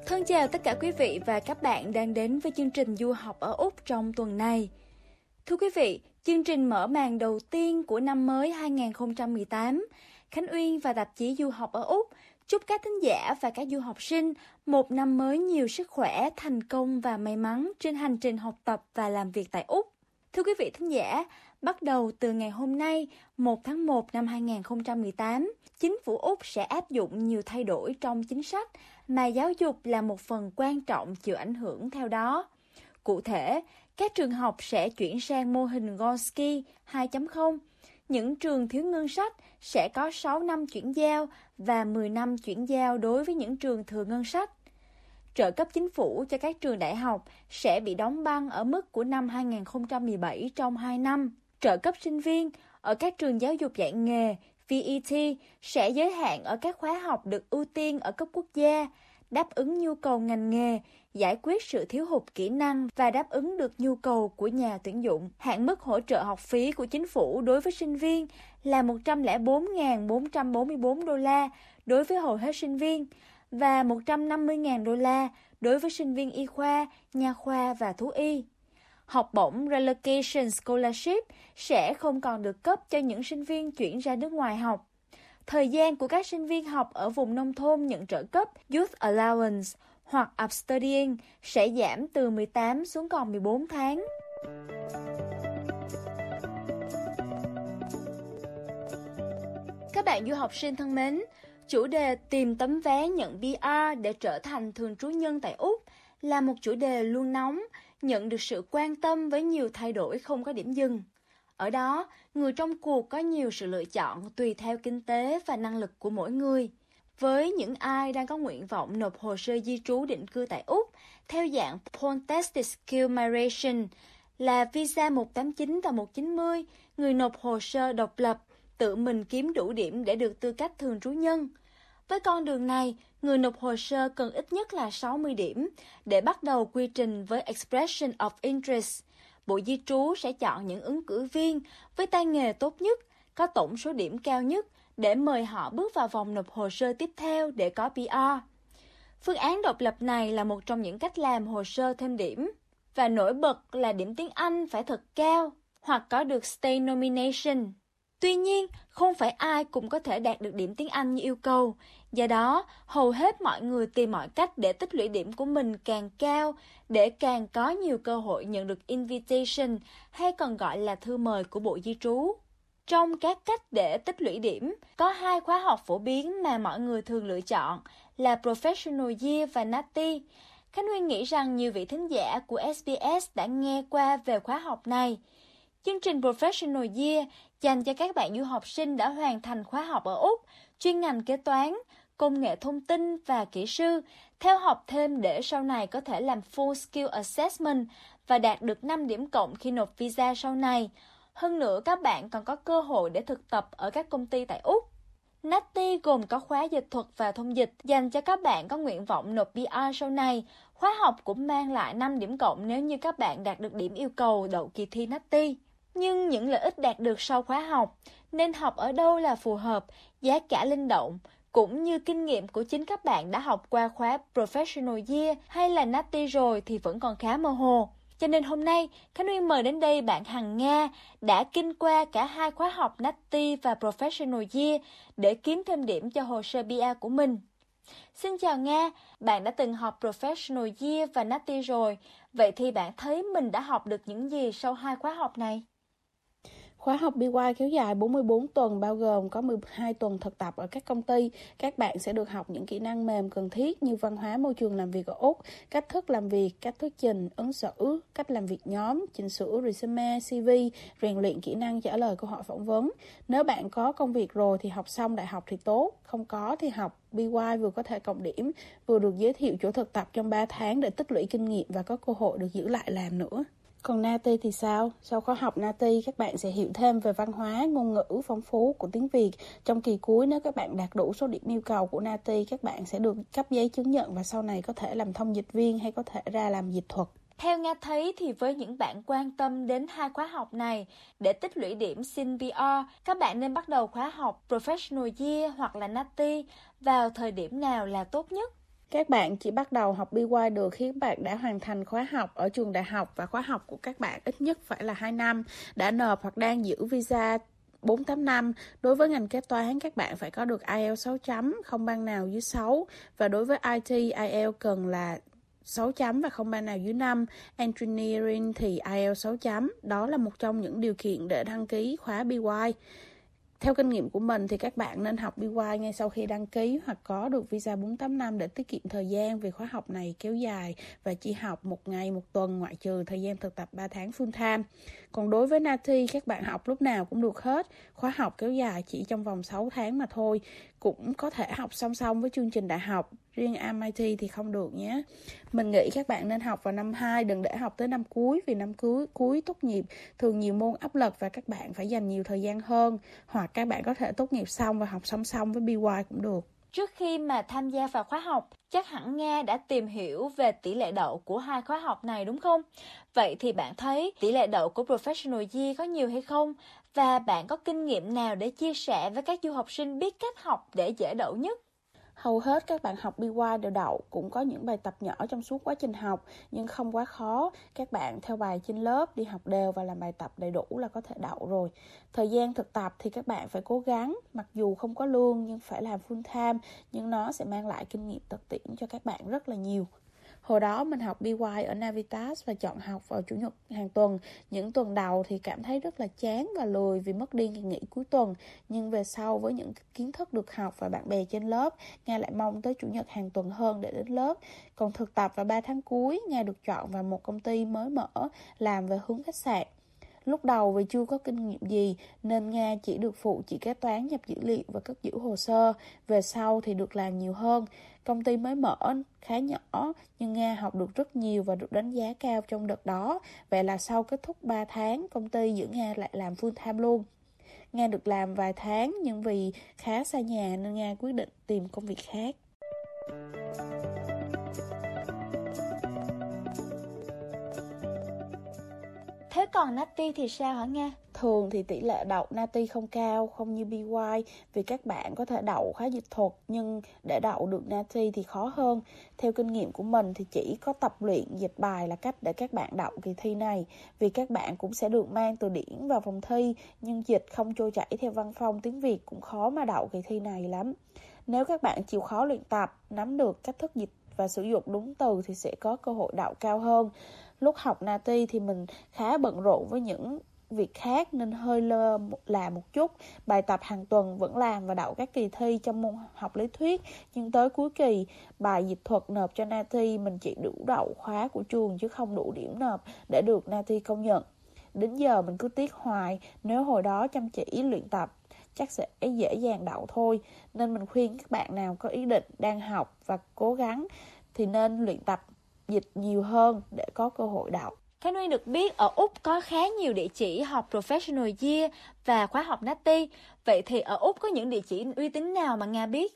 Thân chào tất cả quý vị và các bạn đang đến với chương trình Du học ở Úc trong tuần này. Thưa quý vị, chương trình mở màn đầu tiên của năm mới 2018, Khánh Uyên và tạp chí Du học ở Úc chúc các thính giả và các du học sinh một năm mới nhiều sức khỏe, thành công và may mắn trên hành trình học tập và làm việc tại Úc. Thưa quý vị thính giả, bắt đầu từ ngày hôm nay, 1 tháng 1 năm 2018, chính phủ Úc sẽ áp dụng nhiều thay đổi trong chính sách mà giáo dục là một phần quan trọng chịu ảnh hưởng theo đó. Cụ thể, các trường học sẽ chuyển sang mô hình Gonski 2.0. Những trường thiếu ngân sách sẽ có 6 năm chuyển giao và 10 năm chuyển giao đối với những trường thừa ngân sách. Trợ cấp chính phủ cho các trường đại học sẽ bị đóng băng ở mức của năm 2017 trong 2 năm. Trợ cấp sinh viên ở các trường giáo dục dạy nghề VET sẽ giới hạn ở các khóa học được ưu tiên ở cấp quốc gia, đáp ứng nhu cầu ngành nghề, giải quyết sự thiếu hụt kỹ năng và đáp ứng được nhu cầu của nhà tuyển dụng. Hạn mức hỗ trợ học phí của chính phủ đối với sinh viên là 104.444 đô la đối với hầu hết sinh viên và 150.000 đô la đối với sinh viên y khoa, nha khoa và thú y. Học bổng Relocation Scholarship sẽ không còn được cấp cho những sinh viên chuyển ra nước ngoài học. Thời gian của các sinh viên học ở vùng nông thôn nhận trợ cấp Youth Allowance hoặc Upstudying sẽ giảm từ 18 xuống còn 14 tháng. Các bạn du học sinh thân mến, chủ đề tìm tấm vé nhận PR để trở thành thường trú nhân tại Úc là một chủ đề luôn nóng, nhận được sự quan tâm với nhiều thay đổi không có điểm dừng. Ở đó, người trong cuộc có nhiều sự lựa chọn tùy theo kinh tế và năng lực của mỗi người. Với những ai đang có nguyện vọng nộp hồ sơ di trú định cư tại Úc theo dạng Post-Tested Skill Migration là visa 189 và 190, người nộp hồ sơ độc lập, tự mình kiếm đủ điểm để được tư cách thường trú nhân. Với con đường này, người nộp hồ sơ cần ít nhất là 60 điểm để bắt đầu quy trình với Expression of Interest. Bộ Di trú sẽ chọn những ứng cử viên với tay nghề tốt nhất, có tổng số điểm cao nhất để mời họ bước vào vòng nộp hồ sơ tiếp theo để có PR. Phương án độc lập này là một trong những cách làm hồ sơ thêm điểm. Và nổi bật là điểm tiếng Anh phải thật cao hoặc có được State Nomination. Tuy nhiên, không phải ai cũng có thể đạt được điểm tiếng Anh như yêu cầu. Do đó, hầu hết mọi người tìm mọi cách để tích lũy điểm của mình càng cao để càng có nhiều cơ hội nhận được invitation hay còn gọi là thư mời của Bộ Di trú. Trong các cách để tích lũy điểm, có 2 khóa học phổ biến mà mọi người thường lựa chọn là Professional Year và NATI. Khánh Nguyên nghĩ rằng nhiều vị thính giả của SBS đã nghe qua về khóa học này. Chương trình Professional Year dành cho các bạn du học sinh đã hoàn thành khóa học ở Úc, chuyên ngành kế toán, công nghệ thông tin và kỹ sư, theo học thêm để sau này có thể làm Full Skill Assessment và đạt được 5 điểm cộng khi nộp visa sau này. Hơn nữa, các bạn còn có cơ hội để thực tập ở các công ty tại Úc. NATI gồm có khóa dịch thuật và thông dịch dành cho các bạn có nguyện vọng nộp PR sau này. Khóa học cũng mang lại 5 điểm cộng nếu như các bạn đạt được điểm yêu cầu đậu kỳ thi NATI. Nhưng những lợi ích đạt được sau khóa học, nên học ở đâu là phù hợp, giá cả linh động, cũng như kinh nghiệm của chính các bạn đã học qua khóa Professional Year hay là NATI rồi thì vẫn còn khá mơ hồ. Cho nên hôm nay, Khánh Nguyên mời đến đây bạn Hằng Nga đã kinh qua cả 2 khóa học NATI và Professional Year để kiếm thêm điểm cho hồ sơ PR của mình. Xin chào Nga, bạn đã từng học Professional Year và NATI rồi, vậy thì bạn thấy mình đã học được những gì sau 2 khóa học này? Khóa học BY kéo dài 44 tuần bao gồm có 12 tuần thực tập ở các công ty. Các bạn sẽ được học những kỹ năng mềm cần thiết như văn hóa môi trường làm việc ở Úc, cách thức làm việc, cách thuyết trình, ứng xử, cách làm việc nhóm, chỉnh sửa resume, CV, rèn luyện kỹ năng trả lời câu hỏi phỏng vấn. Nếu bạn có công việc rồi thì học xong đại học thì tốt, không có thì học BY vừa có thể cộng điểm, vừa được giới thiệu chỗ thực tập trong 3 tháng để tích lũy kinh nghiệm và có cơ hội được giữ lại làm nữa. Còn NATI thì sao? Sau khóa học NATI, các bạn sẽ hiểu thêm về văn hóa, ngôn ngữ phong phú của tiếng Việt. Trong kỳ cuối, nếu các bạn đạt đủ số điểm yêu cầu của NATI, các bạn sẽ được cấp giấy chứng nhận và sau này có thể làm thông dịch viên hay có thể ra làm dịch thuật. Theo Nga thấy thì với những bạn quan tâm đến 2 khóa học này, để tích lũy điểm xin PR, các bạn nên bắt đầu khóa học Professional Year hoặc là NATI vào thời điểm nào là tốt nhất? Các bạn chỉ bắt đầu học BY được khi các bạn đã hoàn thành khóa học ở trường đại học và khóa học của các bạn ít nhất phải là 2 năm, đã nộp hoặc đang giữ visa 485. Đối với ngành kế toán, các bạn phải có được IELTS 6 chấm, không band nào dưới 6. Và đối với IT, IELTS cần là 6 chấm và không band nào dưới 5. Engineering thì IELTS 6 chấm. Đó là một trong những điều kiện để đăng ký khóa BY. Theo kinh nghiệm của mình thì các bạn nên học BY ngay sau khi đăng ký hoặc có được visa 485 để tiết kiệm thời gian, vì khóa học này kéo dài và chỉ học 1 ngày 1 tuần, ngoại trừ thời gian thực tập 3 tháng full time. Còn đối với NATI, các bạn học lúc nào cũng được hết. Khóa học kéo dài chỉ trong vòng 6 tháng mà thôi. Cũng có thể học song song với chương trình đại học. Riêng MIT thì không được nhé. Mình nghĩ các bạn nên học vào năm 2, đừng để học tới năm cuối, vì năm cuối tốt nghiệp thường nhiều môn áp lực và các bạn phải dành nhiều thời gian hơn. Hoặc các bạn có thể tốt nghiệp xong và học song song với BY cũng được. Trước khi mà tham gia vào khóa học, chắc hẳn Nga đã tìm hiểu về tỷ lệ đậu của hai khóa học này đúng không? Vậy thì bạn thấy tỷ lệ đậu của Professional Year có nhiều hay không? Và bạn có kinh nghiệm nào để chia sẻ với các du học sinh biết cách học để dễ đậu nhất? Hầu hết các bạn học BY đều đậu, cũng có những bài tập nhỏ trong suốt quá trình học, nhưng không quá khó. Các bạn theo bài trên lớp, đi học đều và làm bài tập đầy đủ là có thể đậu rồi. Thời gian thực tập thì các bạn phải cố gắng, mặc dù không có lương nhưng phải làm full time, nhưng nó sẽ mang lại kinh nghiệm thực tiễn cho các bạn rất là nhiều. Hồi đó mình học BY ở Navitas và chọn học vào Chủ nhật hàng tuần. Những tuần đầu thì cảm thấy rất là chán và lười vì mất đi ngày nghỉ cuối tuần. Nhưng về sau với những kiến thức được học và bạn bè trên lớp, Nga lại mong tới Chủ nhật hàng tuần hơn để đến lớp. Còn thực tập vào 3 tháng cuối, Nga được chọn vào một công ty mới mở làm về hướng khách sạn. Lúc đầu vì chưa có kinh nghiệm gì nên Nga chỉ được phụ chỉ kế toán, nhập dữ liệu và cất giữ hồ sơ. Về sau thì được làm nhiều hơn. Công ty mới mở khá nhỏ nhưng Nga học được rất nhiều và được đánh giá cao trong đợt đó. Vậy là sau kết thúc 3 tháng, công ty giữ Nga lại làm full time luôn. Nga được làm vài tháng nhưng vì khá xa nhà nên Nga quyết định tìm công việc khác. Thế còn NATI thì sao hả Nga? Thường thì tỷ lệ đậu NATI không cao, không như BY, vì các bạn có thể đậu khóa dịch thuật, nhưng để đậu được NATI thì khó hơn. Theo kinh nghiệm của mình thì chỉ có tập luyện dịch bài là cách để các bạn đậu kỳ thi này, vì các bạn cũng sẽ được mang từ điển vào phòng thi, nhưng dịch không trôi chảy theo văn phong tiếng Việt cũng khó mà đậu kỳ thi này lắm. Nếu các bạn chịu khó luyện tập, nắm được cách thức dịch và sử dụng đúng từ thì sẽ có cơ hội đậu cao hơn. Lúc học NATI thì mình khá bận rộn với những việc khác nên hơi lơ là một chút. Bài tập hàng tuần vẫn làm và đậu các kỳ thi trong môn học lý thuyết, nhưng tới cuối kỳ bài dịch thuật nộp cho NATI mình chỉ đủ đậu khóa của trường chứ không đủ điểm nộp để được NATI công nhận. Đến giờ mình cứ tiếc hoài, nếu hồi đó chăm chỉ luyện tập chắc sẽ dễ dàng đậu thôi. Nên mình khuyên các bạn nào có ý định đang học và cố gắng thì nên luyện tập dịch nhiều hơn để có cơ hội đậu. Khánh Nguyên được biết ở Úc có khá nhiều địa chỉ học Professional Year và khóa học NATI. Vậy thì ở Úc có những địa chỉ uy tín nào mà Nga biết?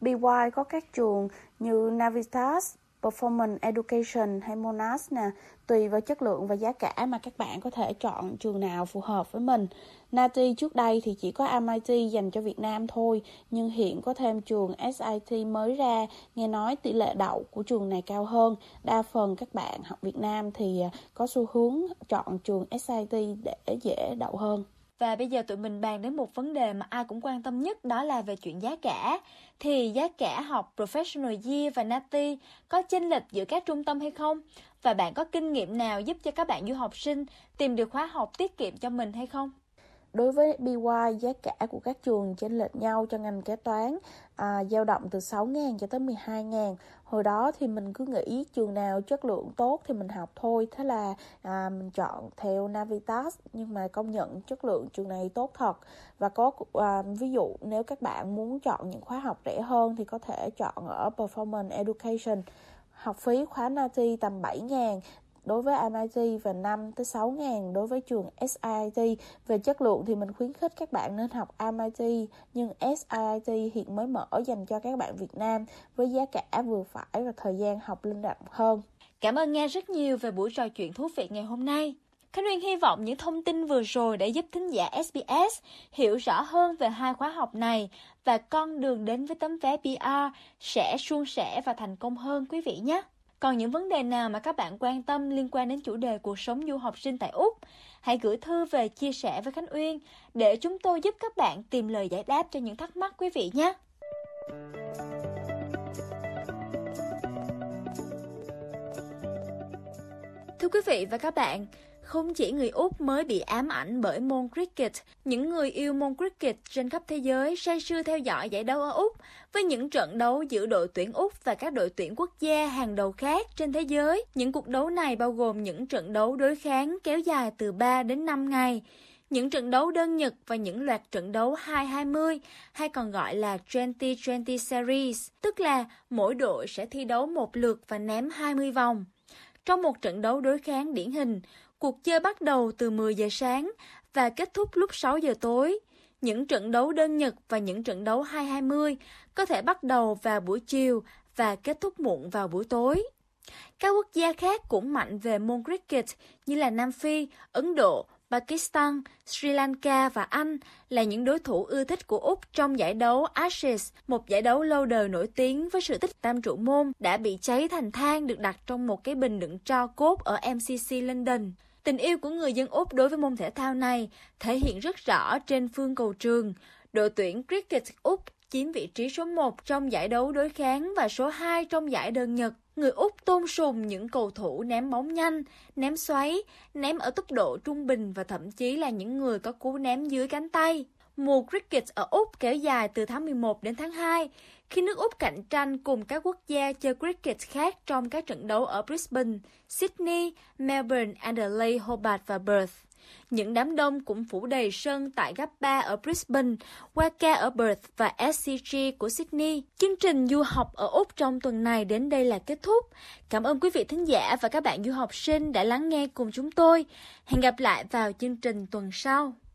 BY có các trường như Navitas, Performance Education hay Monash nè, tùy vào chất lượng và giá cả mà các bạn có thể chọn trường nào phù hợp với mình. NATI trước đây thì chỉ có MIT dành cho Việt Nam thôi, nhưng hiện có thêm trường SIT mới ra, nghe nói tỷ lệ đậu của trường này cao hơn. Đa phần các bạn học Việt Nam thì có xu hướng chọn trường SIT để dễ đậu hơn. Và bây giờ tụi mình bàn đến một vấn đề mà ai cũng quan tâm nhất, đó là về chuyện giá cả. Thì giá cả học Professional Year và NATI có chênh lệch giữa các trung tâm hay không? Và bạn có kinh nghiệm nào giúp cho các bạn du học sinh tìm được khóa học tiết kiệm cho mình hay không? Đối với BY, giá cả của các trường chênh lệch nhau cho ngành kế toán, dao động từ 6.000 cho tới 12.000. Hồi đó thì mình cứ nghĩ trường nào chất lượng tốt thì mình học thôi. Thế là mình chọn theo Navitas, nhưng mà công nhận chất lượng trường này tốt thật. Và có ví dụ nếu các bạn muốn chọn những khóa học rẻ hơn thì có thể chọn ở Performance Education. Học phí khóa NATI tầm 7.000 đối với MIT và 5 tới 6.000 đối với trường SIT. Về chất lượng thì mình khuyến khích các bạn nên học MIT, nhưng SIT hiện mới mở dành cho các bạn Việt Nam với giá cả vừa phải và thời gian học linh động hơn. Cảm ơn Nga rất nhiều về buổi trò chuyện thú vị ngày hôm nay. Khánh Uyên hy vọng những thông tin vừa rồi để giúp thính giả SBS hiểu rõ hơn về hai khóa học này và con đường đến với tấm vé PR sẽ suôn sẻ và thành công hơn quý vị nhé. Còn những vấn đề nào mà các bạn quan tâm liên quan đến chủ đề cuộc sống du học sinh tại Úc, hãy gửi thư về chia sẻ với Khánh Uyên để chúng tôi giúp các bạn tìm lời giải đáp cho những thắc mắc quý vị nhé. Thưa quý vị và các bạn, không chỉ người Úc mới bị ám ảnh bởi môn cricket, những người yêu môn cricket trên khắp thế giới say sưa theo dõi giải đấu ở Úc với những trận đấu giữa đội tuyển Úc và các đội tuyển quốc gia hàng đầu khác trên thế giới. Những cuộc đấu này bao gồm những trận đấu đối kháng kéo dài từ 3 đến 5 ngày, những trận đấu đơn nhật và những loạt trận đấu 2-20 hay còn gọi là 20-20 series, tức là mỗi đội sẽ thi đấu một lượt và ném 20 vòng. Trong một trận đấu đối kháng điển hình, cuộc chơi bắt đầu từ 10 giờ sáng và kết thúc lúc 6 giờ tối. Những trận đấu đơn nhật và những trận đấu 2-20 có thể bắt đầu vào buổi chiều và kết thúc muộn vào buổi tối. Các quốc gia khác cũng mạnh về môn cricket như là Nam Phi, Ấn Độ, Pakistan, Sri Lanka và Anh là những đối thủ ưa thích của Úc trong giải đấu Ashes, một giải đấu lâu đời nổi tiếng với sự tích tam trụ môn đã bị cháy thành than được đặt trong một cái bình đựng tro cốt ở MCC London. Tình yêu của người dân Úc đối với môn thể thao này thể hiện rất rõ trên phương cầu trường. Đội tuyển cricket Úc chiếm vị trí số 1 trong giải đấu đối kháng và số 2 trong giải đơn nhật. Người Úc tôn sùng những cầu thủ ném bóng nhanh, ném xoáy, ném ở tốc độ trung bình và thậm chí là những người có cú ném dưới cánh tay. Mùa cricket ở Úc kéo dài từ tháng 11 đến tháng 2, khi nước Úc cạnh tranh cùng các quốc gia chơi cricket khác trong các trận đấu ở Brisbane, Sydney, Melbourne, Adelaide, Hobart và Perth. Những đám đông cũng phủ đầy sân tại Gabba ở Brisbane, Waka ở Perth và SCG của Sydney. Chương trình du học ở Úc trong tuần này đến đây là kết thúc. Cảm ơn quý vị thính giả và các bạn du học sinh đã lắng nghe cùng chúng tôi. Hẹn gặp lại vào chương trình tuần sau.